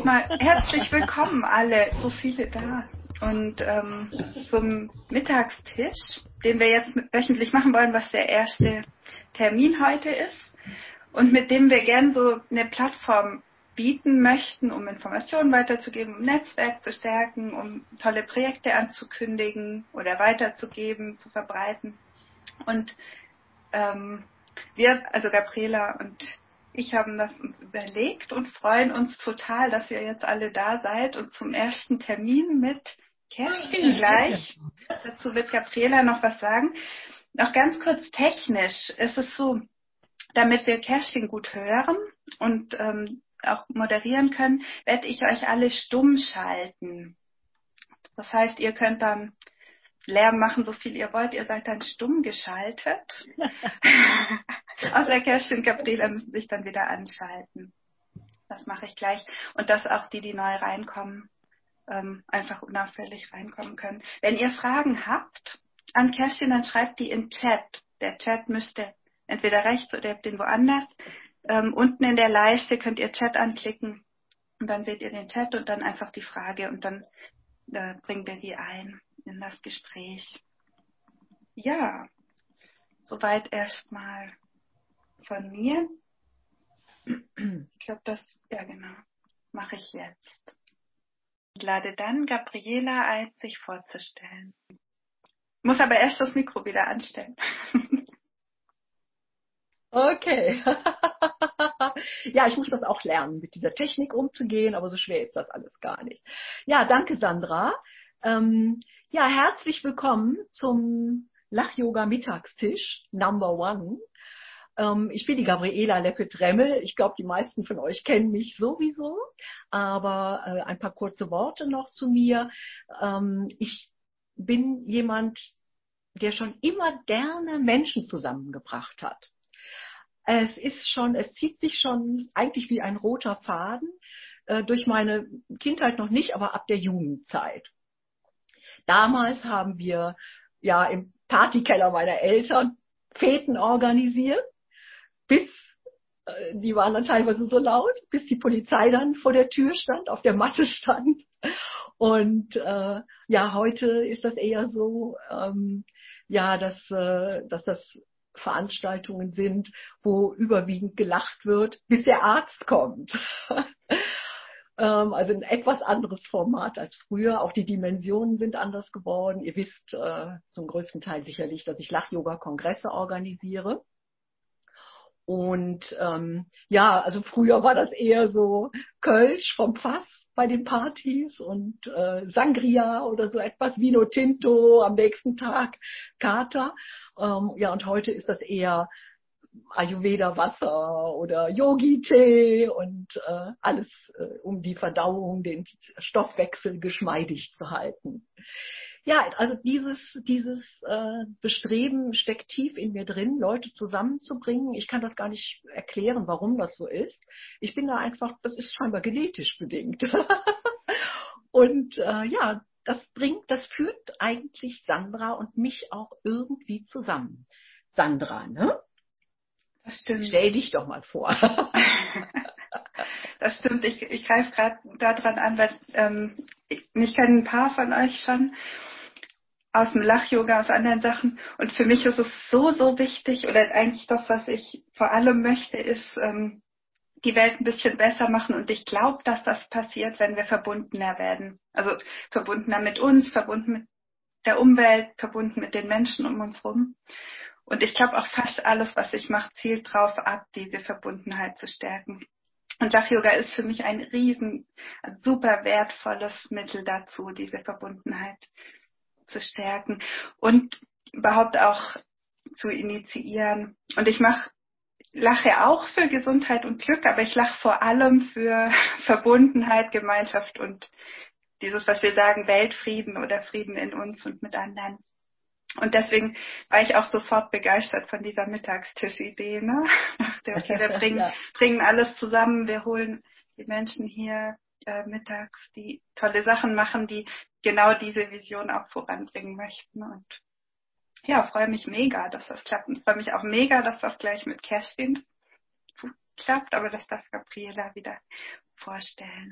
erstmal herzlich willkommen alle, so viele da. Und zum Mittagstisch, den wir jetzt wöchentlich machen wollen, was der erste Termin heute ist. Und mit dem wir gern so eine Plattform bieten möchten, um Informationen weiterzugeben, um Netzwerk zu stärken, um tolle Projekte anzukündigen oder weiterzugeben, zu verbreiten. Und wir, also Gabriela und ich, haben das uns überlegt und freuen uns total, dass ihr jetzt alle da seid und zum ersten Termin mit Kerstin gleich. Dazu wird Gabriela noch was sagen. Noch ganz kurz technisch ist es so, damit wir Kerstin gut hören und auch moderieren können, werde ich euch alle stumm schalten. Das heißt, ihr könnt dann Lärm machen, so viel ihr wollt. Ihr seid dann stumm geschaltet. Außer Kerstin und Gabriela müssen sich dann wieder anschalten. Das mache ich gleich. Und dass auch die neu reinkommen, einfach unauffällig reinkommen können. Wenn ihr Fragen habt an Kerstin, dann schreibt die in Chat. Der Chat müsste entweder rechts oder ihr habt den woanders. Unten in der Leiste könnt ihr Chat anklicken und dann seht ihr den Chat und dann einfach die Frage und dann bringen wir die ein in das Gespräch. Ja, soweit erstmal von mir. Ich glaube, genau, mache ich jetzt. Ich lade dann Gabriela ein, sich vorzustellen. Muss aber erst das Mikro wieder anstellen. Okay. Ja, ich muss das auch lernen, mit dieser Technik umzugehen, aber so schwer ist das alles gar nicht. Ja, danke Sandra. Ja, herzlich willkommen zum Lach-Yoga-Mittagstisch Number One. Ich bin die Gabriela Leppe-Dremmel. Ich glaube, die meisten von euch kennen mich sowieso, aber ein paar kurze Worte noch zu mir. Ich bin jemand, der schon immer gerne Menschen zusammengebracht hat. Es zieht sich schon eigentlich wie ein roter Faden durch meine Kindheit noch nicht, aber ab der Jugendzeit. Damals haben wir ja im Partykeller meiner Eltern Feten organisiert, die waren dann teilweise so laut, bis die Polizei dann vor der Tür stand, auf der Matte stand. Und ja, heute ist das eher so, dass das Veranstaltungen sind, wo überwiegend gelacht wird, bis der Arzt kommt. Also ein etwas anderes Format als früher. Auch die Dimensionen sind anders geworden. Ihr wisst zum größten Teil sicherlich, dass ich Lach-Yoga-Kongresse organisiere. Und also früher war das eher so Kölsch vom Fass bei den Partys und Sangria oder so etwas, Vino Tinto, am nächsten Tag Kater. Und heute ist das eher Ayurveda-Wasser oder Yogi-Tee und alles, um die Verdauung, den Stoffwechsel geschmeidig zu halten. Ja, also dieses Bestreben steckt tief in mir drin, Leute zusammenzubringen. Ich kann das gar nicht erklären, warum das so ist. Ich bin da einfach, das ist scheinbar genetisch bedingt. Und das führt eigentlich Sandra und mich auch irgendwie zusammen. Sandra, ne? Das stimmt. Stell dich doch mal vor. Das stimmt, ich greife gerade daran an, weil mich kennen ein paar von euch schon aus dem Lach-Yoga, aus anderen Sachen. Und für mich ist es so, so wichtig, oder eigentlich das, was ich vor allem möchte, ist die Welt ein bisschen besser machen. Und ich glaube, dass das passiert, wenn wir verbundener werden. Also verbundener mit uns, verbunden mit der Umwelt, verbunden mit den Menschen um uns rum. Und ich glaube auch fast alles, was ich mache, zielt drauf ab, diese Verbundenheit zu stärken. Und Lach-Yoga ist für mich ein super wertvolles Mittel dazu, diese Verbundenheit zu stärken und überhaupt auch zu initiieren. Und ich lache auch für Gesundheit und Glück, aber ich lache vor allem für Verbundenheit, Gemeinschaft und dieses, was wir sagen, Weltfrieden oder Frieden in uns und mit anderen. Und deswegen war ich auch sofort begeistert von dieser Mittagstischidee. Ne? Wir bringen alles zusammen, wir holen die Menschen hier mittags, die tolle Sachen machen, die genau diese Vision auch voranbringen möchten. Und ja, freue mich mega, dass das klappt. Und freue mich auch mega, dass das gleich mit Kerstin klappt, aber das darf Gabriela wieder vorstellen.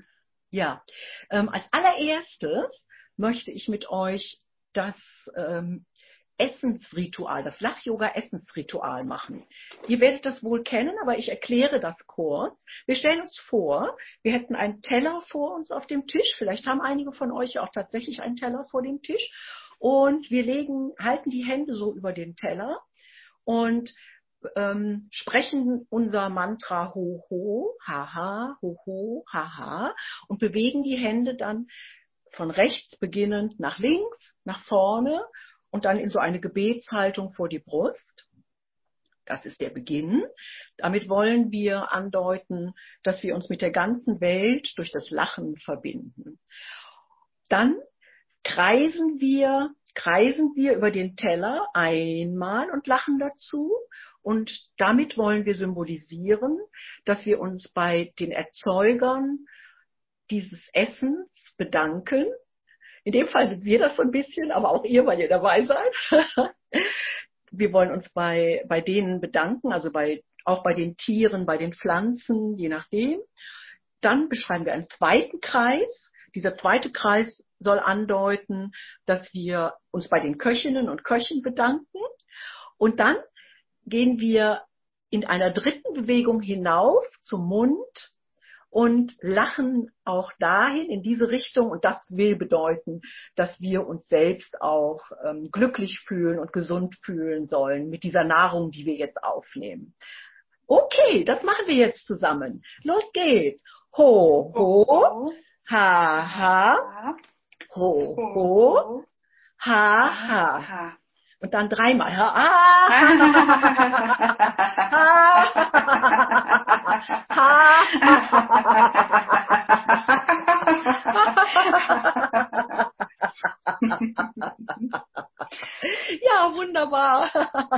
Ja, als allererstes möchte ich mit euch das Essensritual, das Lach-Yoga-Essensritual machen. Ihr werdet das wohl kennen, aber ich erkläre das kurz. Wir stellen uns vor, wir hätten einen Teller vor uns auf dem Tisch. Vielleicht haben einige von euch auch tatsächlich einen Teller vor dem Tisch. Und wir halten die Hände so über den Teller und sprechen unser Mantra Ho Ho, Haha, Ho Ho, Haha und bewegen die Hände dann von rechts beginnend nach links, nach vorne und dann in so eine Gebetshaltung vor die Brust. Das ist der Beginn. Damit wollen wir andeuten, dass wir uns mit der ganzen Welt durch das Lachen verbinden. Dann kreisen wir über den Teller einmal und lachen dazu. Und damit wollen wir symbolisieren, dass wir uns bei den Erzeugern dieses Essens bedanken. In dem Fall sind wir das so ein bisschen, aber auch ihr, weil ihr dabei seid. Wir wollen uns bei denen bedanken, also auch bei den Tieren, bei den Pflanzen, je nachdem. Dann beschreiben wir einen zweiten Kreis. Dieser zweite Kreis soll andeuten, dass wir uns bei den Köchinnen und Köchen bedanken. Und dann gehen wir in einer dritten Bewegung hinauf zum Mund und lachen auch dahin, in diese Richtung. Und das will bedeuten, dass wir uns selbst auch glücklich fühlen und gesund fühlen sollen mit dieser Nahrung, die wir jetzt aufnehmen. Okay, das machen wir jetzt zusammen. Los geht's. Ho, ho, ha, ha, ho, ho, ha, ha. Und dann dreimal. Ha, ja, wunderbar.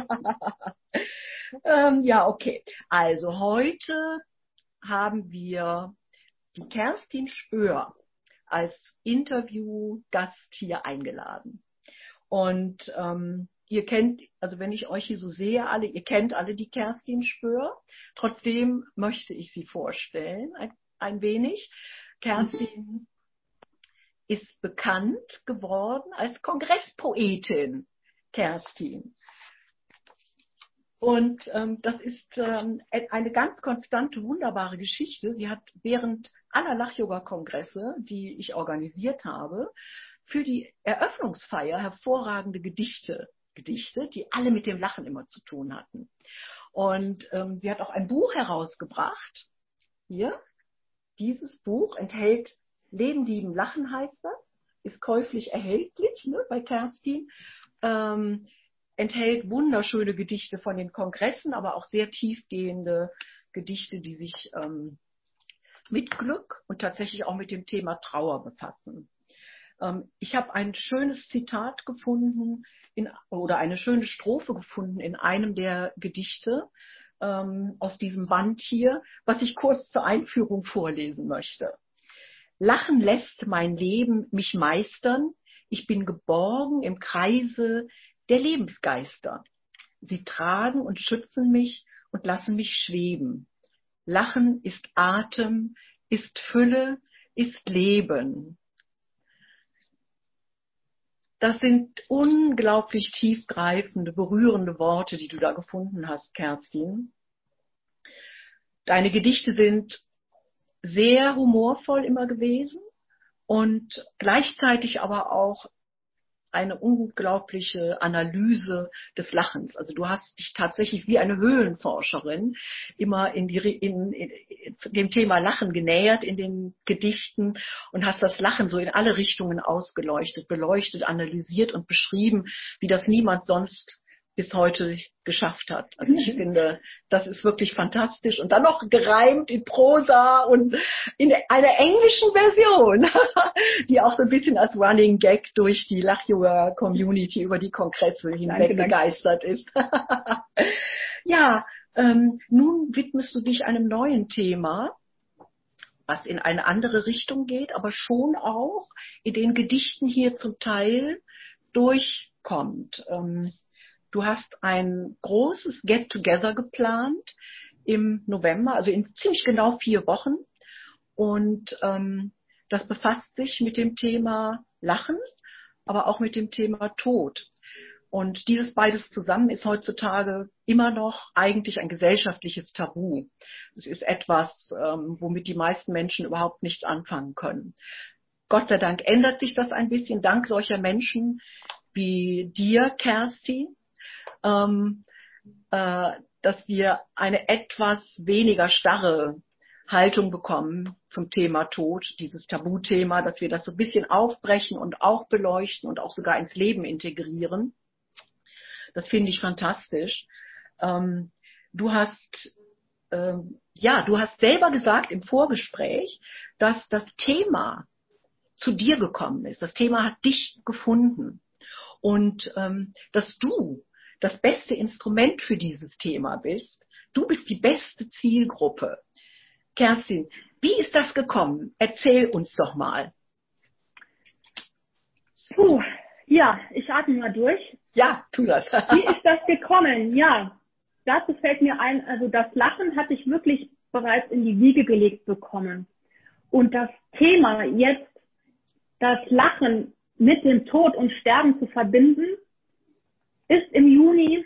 Ja, okay. Also heute haben wir die Kerstin Spöhr als Interviewgast hier eingeladen. Und ihr kennt, also wenn ich euch hier so sehe, ihr kennt alle die Kerstin Spöhr. Trotzdem möchte ich sie vorstellen, ein wenig. Kerstin ist bekannt geworden als Kongresspoetin. Kerstin. Und das ist eine ganz konstante, wunderbare Geschichte. Sie hat während aller Lach-Yoga-Kongresse, die ich organisiert habe, für die Eröffnungsfeier hervorragende Gedichte, die alle mit dem Lachen immer zu tun hatten. Und sie hat auch ein Buch herausgebracht. Hier, dieses Buch enthält Leben, Lieben, Lachen heißt das, ist käuflich erhältlich, ne, bei Kerstin. Enthält wunderschöne Gedichte von den Kongressen, aber auch sehr tiefgehende Gedichte, die sich mit Glück und tatsächlich auch mit dem Thema Trauer befassen. Ich habe ein schönes Zitat gefunden oder eine schöne Strophe gefunden in einem der Gedichte aus diesem Band hier, was ich kurz zur Einführung vorlesen möchte. Lachen lässt mein Leben mich meistern. Ich bin geborgen im Kreise der Lebensgeister. Sie tragen und schützen mich und lassen mich schweben. Lachen ist Atem, ist Fülle, ist Leben. Das sind unglaublich tiefgreifende, berührende Worte, die du da gefunden hast, Kerstin. Deine Gedichte sind sehr humorvoll immer gewesen und gleichzeitig aber auch eine unglaubliche Analyse des Lachens. Also du hast dich tatsächlich wie eine Höhlenforscherin immer zu dem Thema Lachen genähert in den Gedichten und hast das Lachen so in alle Richtungen ausgeleuchtet, beleuchtet, analysiert und beschrieben, wie das niemand sonst bis heute geschafft hat. Also ich finde, das ist wirklich fantastisch. Und dann noch gereimt in Prosa und in einer englischen Version, die auch so ein bisschen als Running Gag durch die Lach-Yoga-Community über die Kongresse hinweg begeistert ist. Ja, nun widmest du dich einem neuen Thema, was in eine andere Richtung geht, aber schon auch in den Gedichten hier zum Teil durchkommt. Du hast ein großes Get-Together geplant im November, also in ziemlich genau 4 Wochen. Und das befasst sich mit dem Thema Lachen, aber auch mit dem Thema Tod. Und dieses beides zusammen ist heutzutage immer noch eigentlich ein gesellschaftliches Tabu. Es ist etwas, womit die meisten Menschen überhaupt nichts anfangen können. Gott sei Dank ändert sich das ein bisschen, dank solcher Menschen wie dir, Kersti, dass wir eine etwas weniger starre Haltung bekommen zum Thema Tod, dieses Tabuthema, dass wir das so ein bisschen aufbrechen und auch beleuchten und auch sogar ins Leben integrieren. Das finde ich fantastisch. Du hast selber gesagt im Vorgespräch, dass das Thema zu dir gekommen ist. Das Thema hat dich gefunden. Und dass du das beste Instrument für dieses Thema bist. Du bist die beste Zielgruppe. Kerstin, wie ist das gekommen? Erzähl uns doch mal. Ja, ich atme mal durch. Ja, tu das. Wie ist das gekommen? Ja, dazu fällt mir ein, also das Lachen hatte ich wirklich bereits in die Wiege gelegt bekommen. Und das Thema jetzt, das Lachen mit dem Tod und Sterben zu verbinden, ist im Juni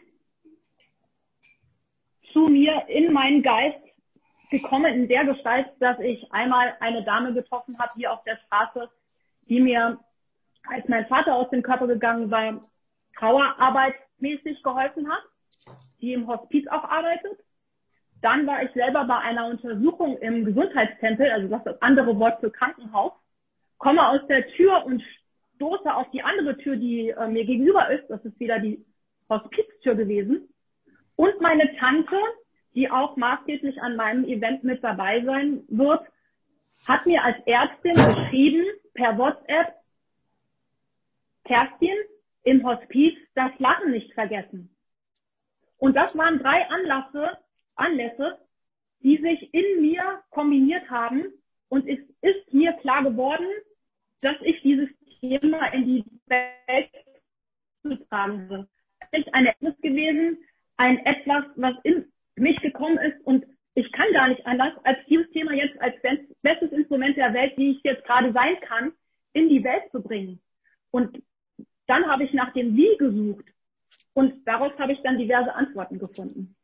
zu mir in meinen Geist gekommen, in der Gestalt, dass ich einmal eine Dame getroffen habe hier auf der Straße, die mir, als mein Vater aus dem Körper gegangen war, trauerarbeitsmäßig geholfen hat, die im Hospiz auch arbeitet. Dann war ich selber bei einer Untersuchung im Gesundheitstempel, also das ist das andere Wort für Krankenhaus, komme aus der Tür und stoße auf die andere Tür, die mir gegenüber ist. Das ist wieder die Hospiztür gewesen. Und meine Tante, die auch maßgeblich an meinem Event mit dabei sein wird, hat mir als Ärztin geschrieben per WhatsApp: Kerstin, im Hospiz das Lachen nicht vergessen. Und das waren 3 Anlässe, die sich in mir kombiniert haben. Und es ist mir klar geworden, dass ich dieses Thema in die Welt zu tragen habe. Es ist ein Erlebnis gewesen, ein etwas, was in mich gekommen ist. Und ich kann gar nicht anders, als dieses Thema jetzt als bestes Instrument der Welt, wie ich jetzt gerade sein kann, in die Welt zu bringen. Und dann habe ich nach dem Wie gesucht. Und daraus habe ich dann diverse Antworten gefunden.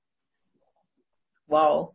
Wow.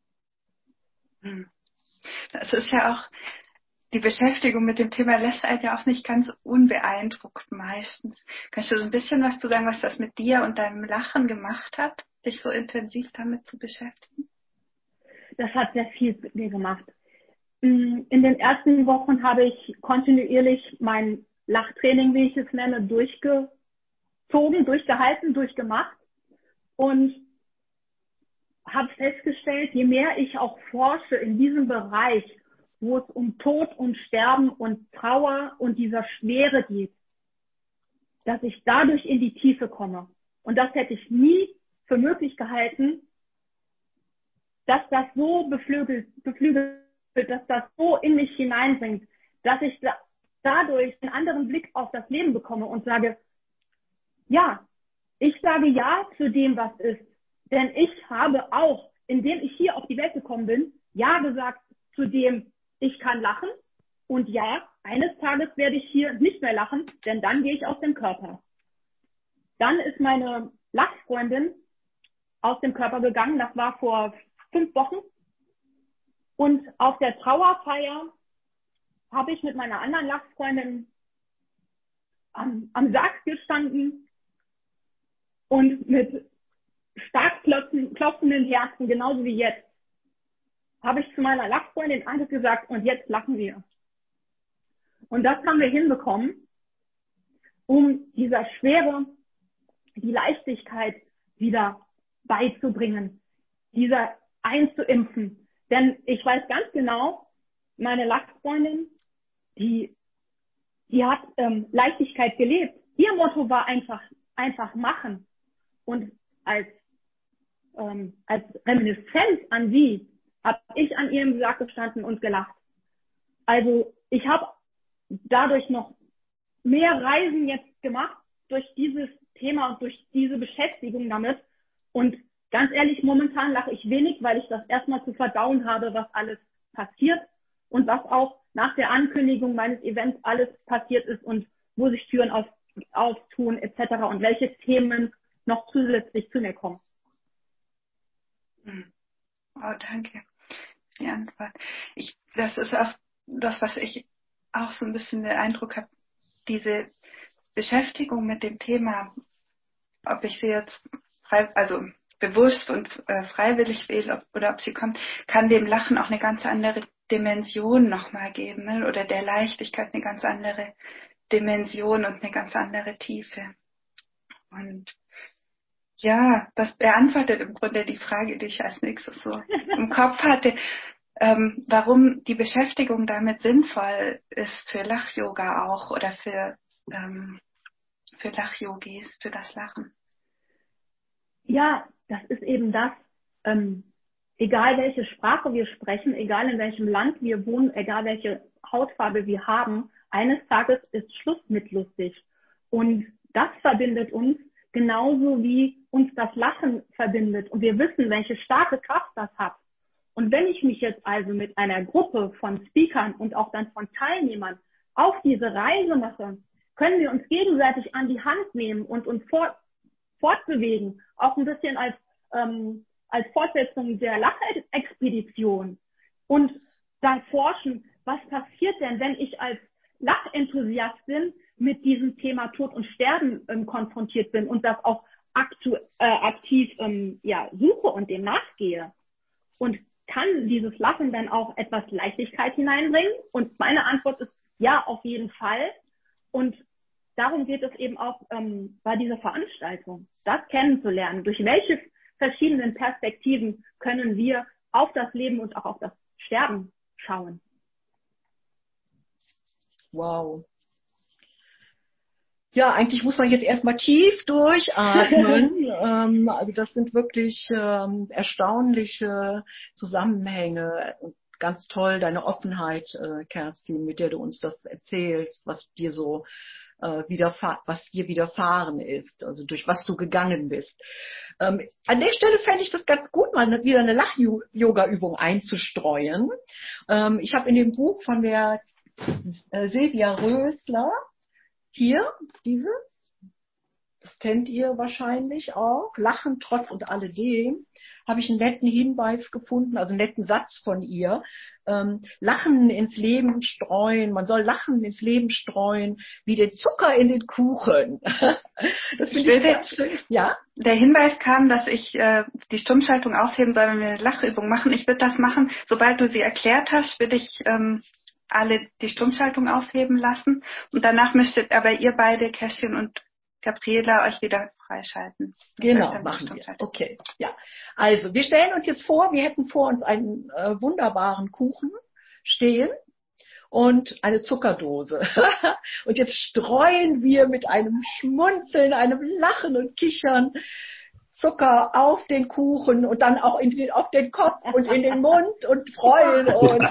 Das ist ja auch, die Beschäftigung mit dem Thema lässt einen ja auch nicht ganz unbeeindruckt meistens. Kannst du so ein bisschen was zu sagen, was das mit dir und deinem Lachen gemacht hat, dich so intensiv damit zu beschäftigen? Das hat sehr viel mit mir gemacht. In den ersten Wochen habe ich kontinuierlich mein Lachtraining, wie ich es nenne, durchgehalten, durchgemacht und habe festgestellt, je mehr ich auch forsche in diesem Bereich, wo es um Tod und Sterben und Trauer und dieser Schwere geht, dass ich dadurch in die Tiefe komme. Und das hätte ich nie für möglich gehalten, dass das so beflügelt, dass das so in mich hineinbringt, dass ich dadurch einen anderen Blick auf das Leben bekomme und sage, ja, ich sage ja zu dem, was ist. Denn ich habe auch, indem ich hier auf die Welt gekommen bin, ja gesagt zu dem, ich kann lachen. Und ja, eines Tages werde ich hier nicht mehr lachen, denn dann gehe ich aus dem Körper. Dann ist meine Lachfreundin aus dem Körper gegangen. Das war vor 5 Wochen. Und auf der Trauerfeier habe ich mit meiner anderen Lachfreundin am Sarg gestanden und mit stark klopfenden Herzen, genauso wie jetzt, habe ich zu meiner Lachfreundin Anke gesagt, und jetzt lachen wir. Und das haben wir hinbekommen, um dieser Schwere die Leichtigkeit wieder beizubringen, dieser einzuimpfen. Denn ich weiß ganz genau, meine Lachfreundin, die hat Leichtigkeit gelebt. Ihr Motto war einfach machen. Und als Reminiszenz an sie habe ich an ihrem Sarg gestanden und gelacht. Also ich habe dadurch noch mehr Reisen jetzt gemacht durch dieses Thema und durch diese Beschäftigung damit. Und ganz ehrlich, momentan lache ich wenig, weil ich das erstmal zu verdauen habe, was alles passiert und was auch nach der Ankündigung meines Events alles passiert ist und wo sich Türen auftun etc. und welche Themen noch zusätzlich zu mir kommen. Oh, danke für die Antwort. Das ist auch das, was ich auch so ein bisschen den Eindruck habe, diese Beschäftigung mit dem Thema, ob ich sie jetzt bewusst und freiwillig wähle oder ob sie kommt, kann dem Lachen auch eine ganz andere Dimension nochmal geben, ne? Oder der Leichtigkeit eine ganz andere Dimension und eine ganz andere Tiefe. Und ja, das beantwortet im Grunde die Frage, die ich als nächstes so im Kopf hatte, warum die Beschäftigung damit sinnvoll ist für Lach-Yoga auch oder für Lach-Yogis, für das Lachen. Ja, das ist eben das, egal welche Sprache wir sprechen, egal in welchem Land wir wohnen, egal welche Hautfarbe wir haben, eines Tages ist Schluss mit lustig. Und das verbindet uns genauso wie uns das Lachen verbindet. Und wir wissen, welche starke Kraft das hat. Und wenn ich mich jetzt also mit einer Gruppe von Speakern und auch dann von Teilnehmern auf diese Reise mache, können wir uns gegenseitig an die Hand nehmen und uns fortbewegen, auch ein bisschen als Fortsetzung der Lachexpedition und dann forschen, was passiert denn, wenn ich als Lachenthusiastin mit diesem Thema Tod und Sterben konfrontiert bin und das auch aktiv suche und dem nachgehe. Und kann dieses Lachen dann auch etwas Leichtigkeit hineinbringen? Und meine Antwort ist ja, auf jeden Fall. Und darum geht es eben auch bei dieser Veranstaltung, das kennenzulernen. Durch welche verschiedenen Perspektiven können wir auf das Leben und auch auf das Sterben schauen? Wow. Ja, eigentlich muss man jetzt erstmal tief durchatmen. Also das sind wirklich erstaunliche Zusammenhänge. Und ganz toll, deine Offenheit, Kerstin, mit der du uns das erzählst, was dir so was dir widerfahren ist, also durch was du gegangen bist. An der Stelle fände ich das ganz gut, mal wieder eine Lach-Yoga-Übung einzustreuen. Ich habe in dem Buch von der Silvia Rösler hier das kennt ihr wahrscheinlich auch, Lachen trotz und alledem, habe ich einen netten Hinweis gefunden, also einen netten Satz von ihr. Lachen ins Leben streuen, man soll Lachen ins Leben streuen, wie den Zucker in den Kuchen. Das finde ich ganz schön. Ja? Der Hinweis kam, dass ich die Stummschaltung aufheben soll, wenn wir eine Lachübung machen. Ich würde das machen, sobald du sie erklärt hast, würde ich alle die Stummschaltung aufheben lassen. Und danach müsstet aber ihr beide, Kerstin und Gabriela, euch wieder freischalten. Genau, machen wir. Okay, ja. Also, wir stellen uns jetzt vor, wir hätten vor uns einen wunderbaren Kuchen stehen und eine Zuckerdose. Und jetzt streuen wir mit einem Schmunzeln, einem Lachen und Kichern Zucker auf den Kuchen und dann auch auf den Kopf und in den Mund und freuen uns.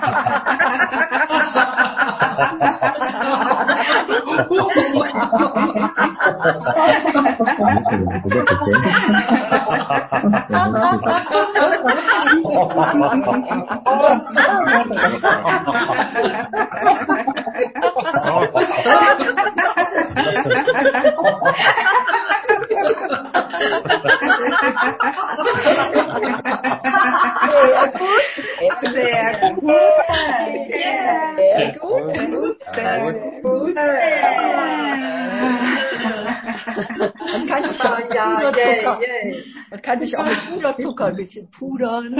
Man kann sich auch mit Puderzucker ein bisschen pudern.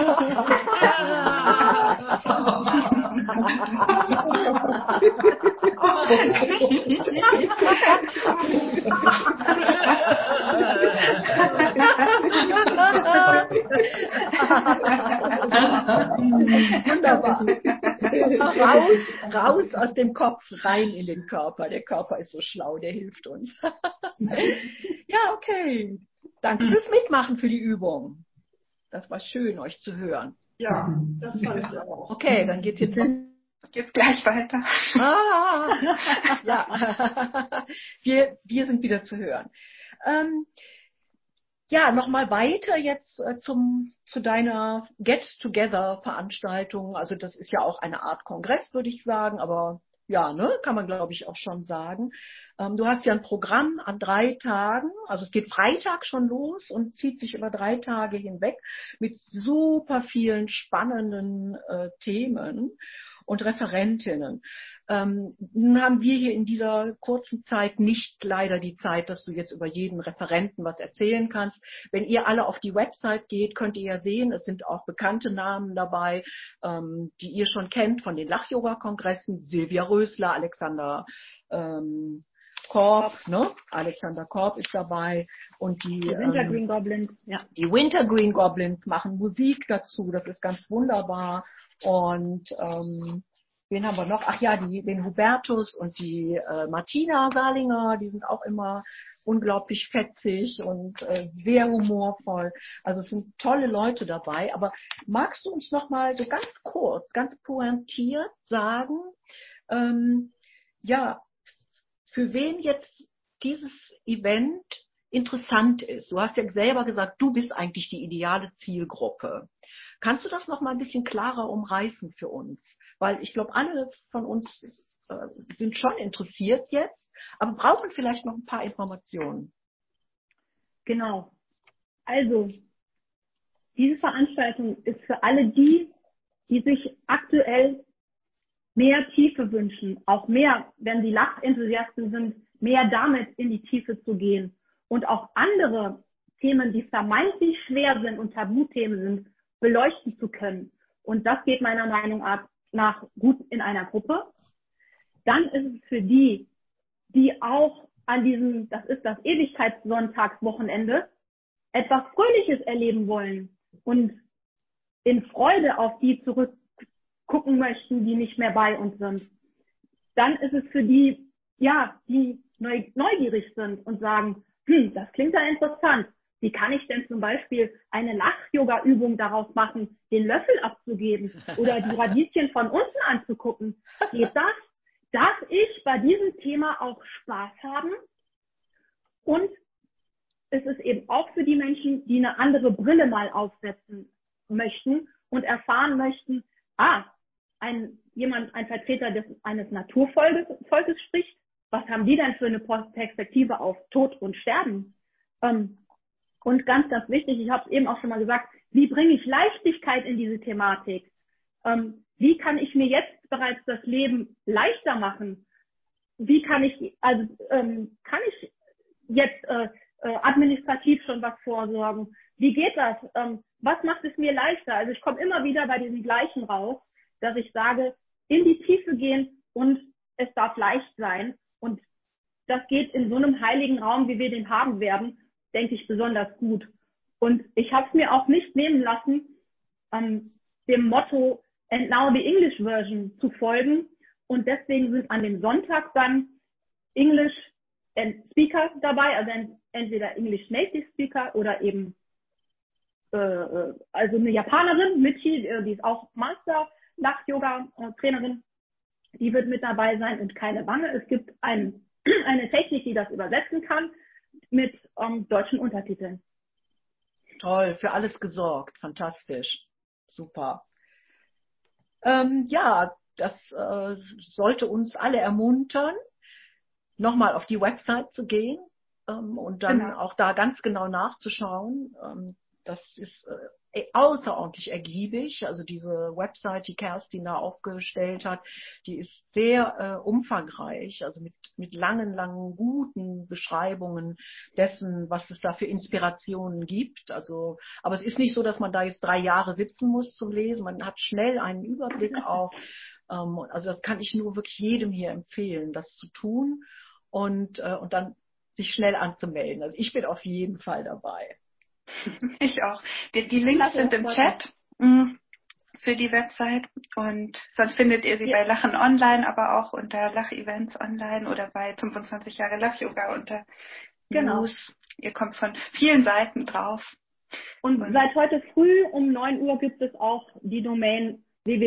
Wunderbar. Raus aus dem Kopf, rein in den Körper. Der Körper ist so schlau, der hilft uns. Ja, okay. Danke fürs Mitmachen für die Übung. Das war schön, euch zu hören. Ja, das fand ich auch. Okay, dann geht's jetzt gleich weiter. Ja, wir sind wieder zu hören. Ja, nochmal weiter jetzt zu deiner Get-Together-Veranstaltung. Also das ist ja auch eine Art Kongress, würde ich sagen, aber ja, ne, kann man glaube ich auch schon sagen. Du hast ja ein Programm an 3 Tagen, also es geht Freitag schon los und zieht sich über 3 Tage hinweg mit super vielen spannenden Themen und Referentinnen. Nun haben wir hier in dieser kurzen Zeit nicht leider die Zeit, dass du jetzt über jeden Referenten was erzählen kannst. Wenn ihr alle auf die Website geht, könnt ihr ja sehen, es sind auch bekannte Namen dabei, die ihr schon kennt von den Lach-Yoga-Kongressen. Silvia Rösler, Alexander Korb, ne? Alexander Korb ist dabei und die Wintergreen Goblins, ja. Die Wintergreen Goblins machen Musik dazu, das ist ganz wunderbar. Und wen haben wir noch? Ach ja, den Hubertus und die Martina Salinger, die sind auch immer unglaublich fetzig und sehr humorvoll. Also es sind tolle Leute dabei. Aber magst du uns noch mal so ganz kurz, ganz pointiert sagen, ja, für wen jetzt dieses Event interessant ist? Du hast ja selber gesagt, du bist eigentlich die ideale Zielgruppe. Kannst du das noch mal ein bisschen klarer umreißen für uns? Weil ich glaube, alle von uns sind schon interessiert jetzt, aber brauchen vielleicht noch ein paar Informationen. Genau. Also, diese Veranstaltung ist für alle die sich aktuell mehr Tiefe wünschen, auch mehr, wenn sie Lachenthusiasten sind, mehr damit in die Tiefe zu gehen und auch andere Themen, die vermeintlich schwer sind und Tabuthemen sind, beleuchten zu können. Und das geht meiner Meinung nach gut in einer Gruppe. Dann ist es für die auch an diesem, das ist das Ewigkeitssonntagswochenende, etwas Fröhliches erleben wollen und in Freude auf die zurückgucken möchten, die nicht mehr bei uns sind. Dann ist es für die, ja, die neugierig sind und sagen, das klingt ja interessant. Wie kann ich denn zum Beispiel eine Lach-Yoga-Übung daraus machen, den Löffel abzugeben oder die Radieschen von unten anzugucken? Geht das? Darf ich bei diesem Thema auch Spaß haben? Und es ist eben auch für die Menschen, die eine andere Brille mal aufsetzen möchten und erfahren möchten, ein Vertreter eines Naturvolkes spricht, was haben die denn für eine Perspektive auf Tod und Sterben? Und ganz, ganz wichtig, ich habe es eben auch schon mal gesagt, wie bringe ich Leichtigkeit in diese Thematik? Wie kann ich mir jetzt bereits das Leben leichter machen? Wie kann ich jetzt administrativ schon was vorsorgen? Wie geht das? Was macht es mir leichter? Also ich komme immer wieder bei diesem Gleichen raus, dass ich sage, in die Tiefe gehen und es darf leicht sein. Und das geht in so einem heiligen Raum, wie wir den haben werden, denke ich, besonders gut. Und ich habe es mir auch nicht nehmen lassen, dem Motto And now the English Version zu folgen. Und deswegen sind an dem Sonntag dann English Speaker dabei, also entweder English Native Speaker oder eben also eine Japanerin, Michi, die ist auch Master Lach-Yoga-Trainerin, die wird mit dabei sein und keine Bange. Es gibt eine Technik, die das übersetzen kann mit deutschen Untertiteln. Toll, für alles gesorgt, fantastisch, super. Ja, das sollte uns alle ermuntern, nochmal auf die Website zu gehen und dann auch da ganz genau nachzuschauen. Das ist außerordentlich ergiebig. Also diese Website, die Kerstin da aufgestellt hat, die ist sehr umfangreich, also mit langen, guten Beschreibungen dessen, was es da für Inspirationen gibt. Also, aber es ist nicht so, dass man da jetzt 3 Jahre sitzen muss zum Lesen. Man hat schnell einen Überblick auch. Also das kann ich nur wirklich jedem hier empfehlen, das zu tun und dann sich schnell anzumelden. Also ich bin auf jeden Fall dabei. Ich auch. Die Links sind im Chat für die Website und sonst findet ihr sie bei Lachen Online, aber auch unter Lach-Events Online oder bei 25 Jahre Lach-Yoga unter News. Ihr kommt von vielen Seiten drauf. Und seit heute früh um 9 Uhr gibt es auch die Domain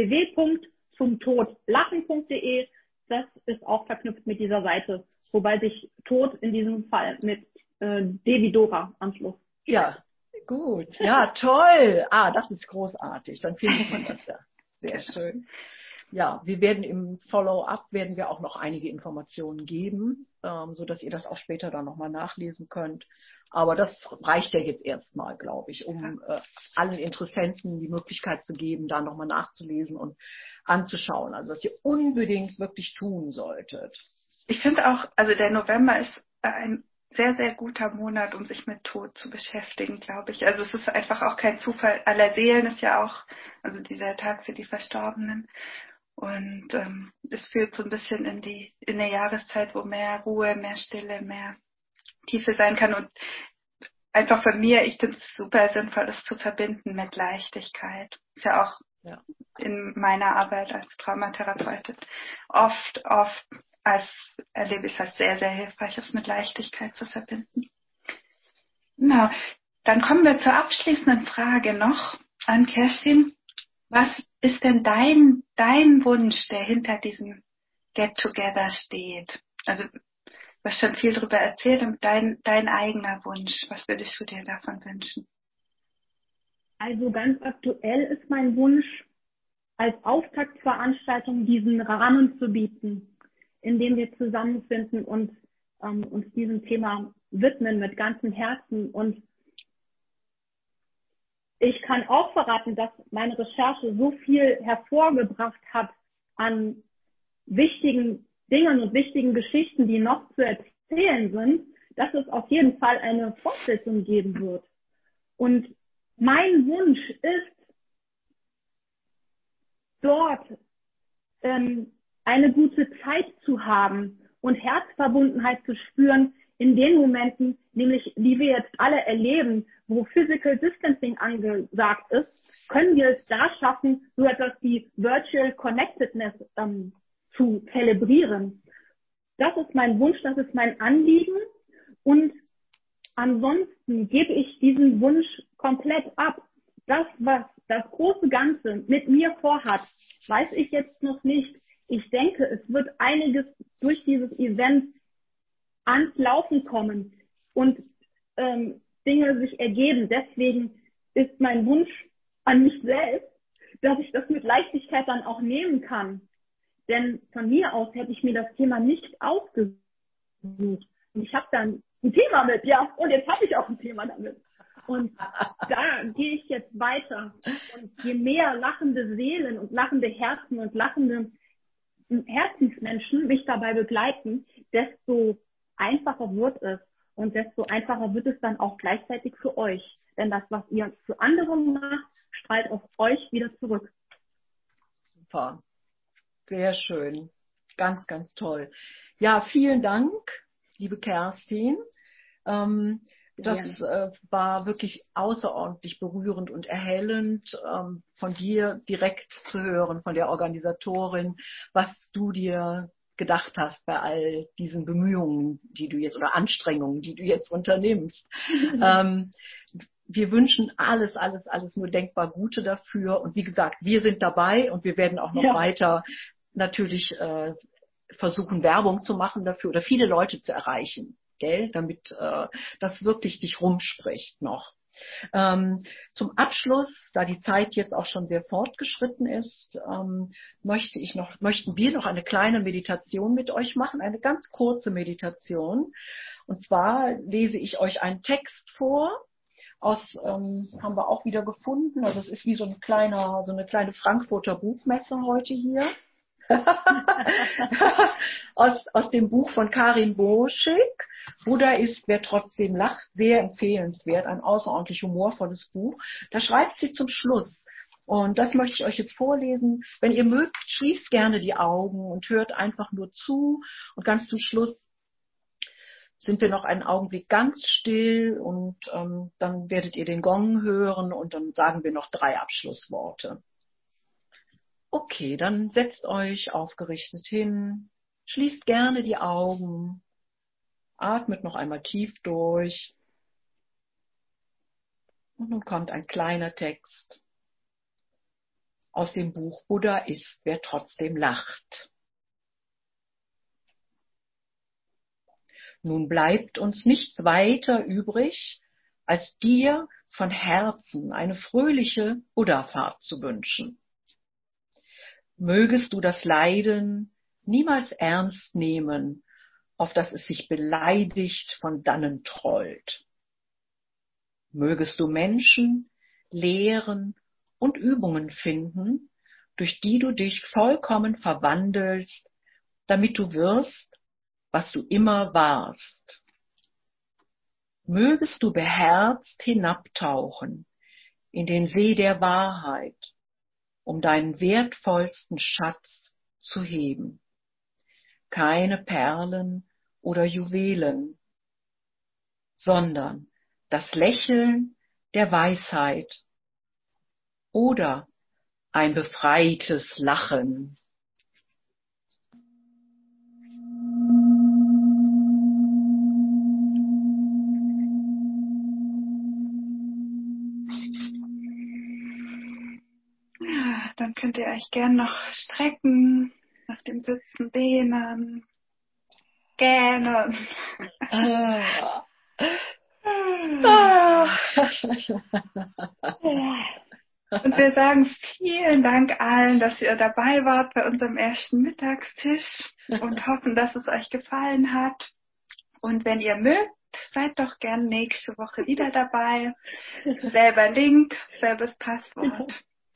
www.zumtodlachen.de. Das ist auch verknüpft mit dieser Seite, wobei sich Tod in diesem Fall mit Devidora am Schluss Ja, gut. Ja, toll. Das ist großartig. Dann findet man das ja. Sehr schön. Ja, wir werden im Follow-up werden wir auch noch einige Informationen geben, so dass ihr das auch später dann nochmal nachlesen könnt. Aber das reicht ja jetzt erstmal, glaube ich, um allen Interessenten die Möglichkeit zu geben, da nochmal nachzulesen und anzuschauen. Also was ihr unbedingt wirklich tun solltet. Ich finde auch, also der November ist ein sehr, sehr guter Monat, um sich mit Tod zu beschäftigen, glaube ich. Also es ist einfach auch kein Zufall. Aller Seelen ist ja auch, also dieser Tag für die Verstorbenen. Und es führt so ein bisschen in eine Jahreszeit, wo mehr Ruhe, mehr Stille, mehr Tiefe sein kann. Und einfach von mir, ich finde es super sinnvoll, das zu verbinden mit Leichtigkeit. Ist ja auch in meiner Arbeit als Traumatherapeutin oft erlebe ich es als sehr, sehr hilfreich, es mit Leichtigkeit zu verbinden. Genau. Dann kommen wir zur abschließenden Frage noch an Kerstin. Was ist denn dein Wunsch, der hinter diesem Get-Together steht? Also, du hast schon viel darüber erzählt, und dein eigener Wunsch, was würdest du dir davon wünschen? Also ganz aktuell ist mein Wunsch, als Auftaktveranstaltung diesen Rahmen zu bieten, in dem wir zusammenfinden und uns diesem Thema widmen mit ganzem Herzen. Und ich kann auch verraten, dass meine Recherche so viel hervorgebracht hat an wichtigen Dingen und wichtigen Geschichten, die noch zu erzählen sind, dass es auf jeden Fall eine Fortsetzung geben wird. Und mein Wunsch ist, dort eine gute Zeit zu haben und Herzverbundenheit zu spüren in den Momenten, nämlich die wir jetzt alle erleben, wo Physical Distancing angesagt ist, können wir es da schaffen, so etwas wie Virtual Connectedness zu zelebrieren. Das ist mein Wunsch, das ist mein Anliegen, und ansonsten gebe ich diesen Wunsch komplett ab. Das, was das große Ganze mit mir vorhat, weiß ich jetzt noch nicht. Ich denke, es wird einiges durch dieses Event ans Laufen kommen und Dinge sich ergeben. Deswegen ist mein Wunsch an mich selbst, dass ich das mit Leichtigkeit dann auch nehmen kann. Denn von mir aus hätte ich mir das Thema nicht ausgesucht. Und ich habe dann ein Thema mit, ja, und jetzt habe ich auch ein Thema damit. Und da gehe ich jetzt weiter. Und je mehr lachende Seelen und lachende Herzen und lachende Herzensmenschen mich dabei begleiten, desto einfacher wird es. Und desto einfacher wird es dann auch gleichzeitig für euch. Denn das, was ihr für andere macht, strahlt auf euch wieder zurück. Super. Sehr schön. Ganz, ganz toll. Ja, vielen Dank, liebe Kerstin. Das war wirklich außerordentlich berührend und erhellend, von dir direkt zu hören, von der Organisatorin, was du dir gedacht hast bei all diesen Bemühungen, die du jetzt oder Anstrengungen, die du jetzt unternimmst. Wir wünschen alles nur denkbar Gute dafür. Und wie gesagt, wir sind dabei und wir werden auch noch weiter natürlich versuchen, Werbung zu machen dafür oder viele Leute zu erreichen, gell? Damit das wirklich dich rumspricht noch. Zum Abschluss, da die Zeit jetzt auch schon sehr fortgeschritten ist, möchten wir noch eine kleine Meditation mit euch machen, eine ganz kurze Meditation. Und zwar lese ich euch einen Text vor. Haben wir auch wieder gefunden. Also es ist wie so eine kleine Frankfurter Buchmesse heute hier. aus dem Buch von Karin Boschik. Buddha ist, wer trotzdem lacht, sehr empfehlenswert, ein außerordentlich humorvolles Buch. Da schreibt sie zum Schluss, und das möchte ich euch jetzt vorlesen. Wenn ihr mögt, schließt gerne die Augen und hört einfach nur zu, und ganz zum Schluss sind wir noch einen Augenblick ganz still, und dann werdet ihr den Gong hören und dann sagen wir noch 3 Abschlussworte. Okay, dann setzt euch aufgerichtet hin, schließt gerne die Augen, atmet noch einmal tief durch. Und nun kommt ein kleiner Text aus dem Buch Buddha ist, wer trotzdem lacht. Nun bleibt uns nichts weiter übrig, als dir von Herzen eine fröhliche Buddha-Fahrt zu wünschen. Mögest du das Leiden niemals ernst nehmen, auf dass es sich beleidigt von dannen trollt. Mögest du Menschen, Lehren und Übungen finden, durch die du dich vollkommen verwandelst, damit du wirst, was du immer warst. Mögest du beherzt hinabtauchen in den See der Wahrheit, um deinen wertvollsten Schatz zu heben. Keine Perlen oder Juwelen, sondern das Lächeln der Weisheit oder ein befreites Lachen. Ja, dann könnt ihr euch gern noch strecken, nach dem Sitzen dehnen, gähnen. Und wir sagen vielen Dank allen, dass ihr dabei wart bei unserem ersten Mittagstisch und hoffen, dass es euch gefallen hat. Und wenn ihr mögt, seid doch gern nächste Woche wieder dabei. Selber Link, selbes Passwort.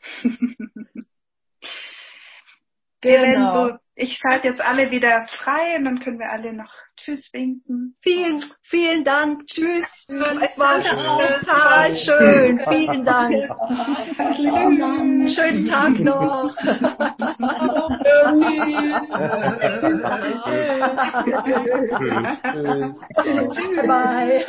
Genau. Ich schalte jetzt alle wieder frei und dann können wir alle noch Tschüss winken. Vielen Dank. Tschüss. Es war total schön. Vielen Dank. Schönen Tag noch. Tschüss. Bye.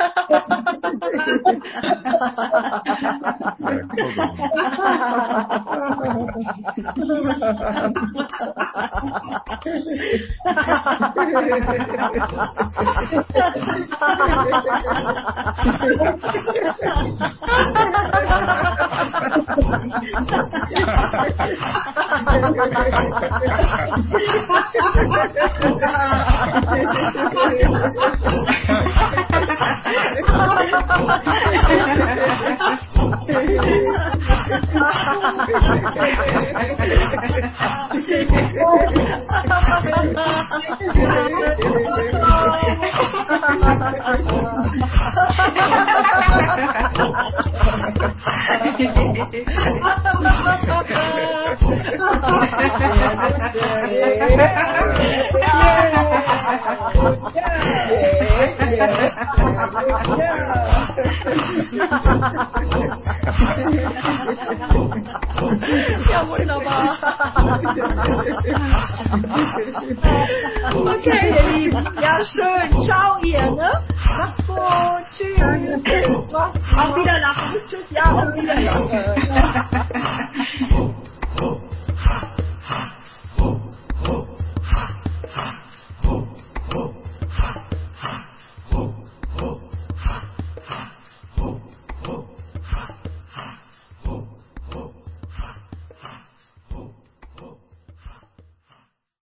Ja, wunderbar. Okay, ihr Lieben. Ja, schön. Ciao, ihr, ne? Macht's gut. Tschüss. Auf Wiedersehen. Tschüss. Ja, auf Wiedersehen.